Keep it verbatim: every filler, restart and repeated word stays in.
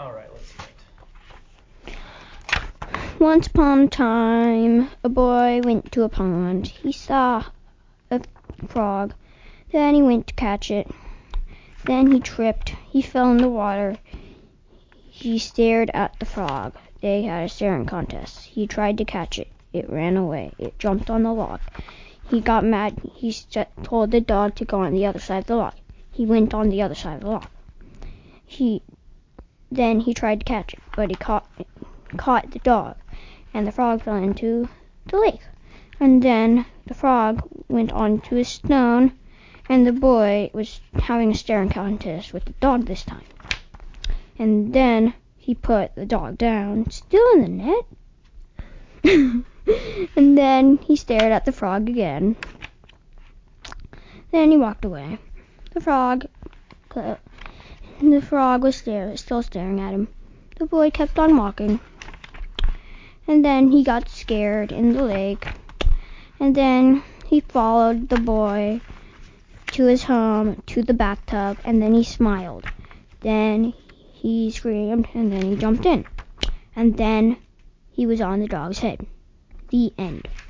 Alright, let's see it. Once upon a time, a boy went to a pond. He saw a frog. Then he went to catch it. Then he tripped. He fell in the water. He stared at the frog. They had a staring contest. He tried to catch it. It ran away. It jumped on the log. He got mad. He st- told the dog to go on the other side of the log. He went on the other side of the log. He Then he tried to catch it, but he caught caught the dog, and the frog fell into the lake. And then the frog went onto a stone, and the boy was having a staring contest with the dog this time. And then he put the dog down, still in the net. And then he stared at the frog again. Then he walked away. The frog, the frog was stare, still staring at him. The boy kept on walking. And then he got scared in the lake. And then he followed the boy to his home, to the bathtub, and then he smiled. Then he screamed, and then he jumped in. And then he was on the dog's head. The end.